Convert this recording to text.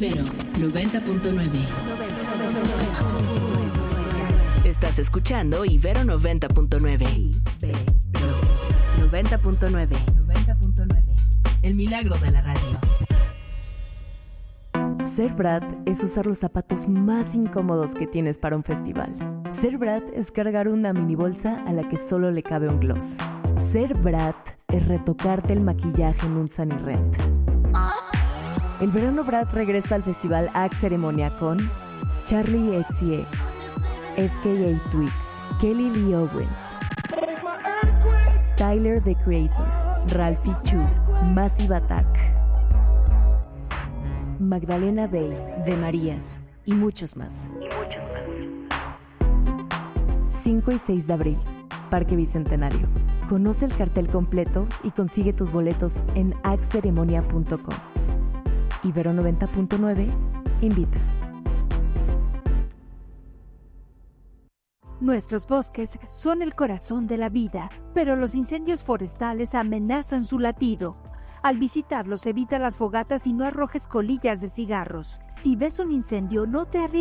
Ibero 90.9. Estás escuchando Ibero 90.9. 90.9. El milagro de la radio. Ser brat es usar los zapatos más incómodos que tienes para un festival. Ser brat es cargar una mini bolsa a la que solo le cabe un gloss. Ser brat es retocarte el maquillaje en un Sunny Rent. El verano brat regresa al festival Axe Ceremonia con Charlie XCX, FKA Twigs, Kelly Lee Owens, Tyler the Creator, Ralphie Chu, Massive Attack, Magdalena Bay, De Marías y muchos más. 5 y 6 de abril, Parque Bicentenario. Conoce el cartel completo y consigue tus boletos en axceremonia.com. Ibero 90.9 invita. Nuestros bosques son el corazón de la vida, pero los incendios forestales amenazan su latido. Al visitarlos, evita las fogatas y no arrojes colillas de cigarros. Si ves un incendio, no te arriesgues.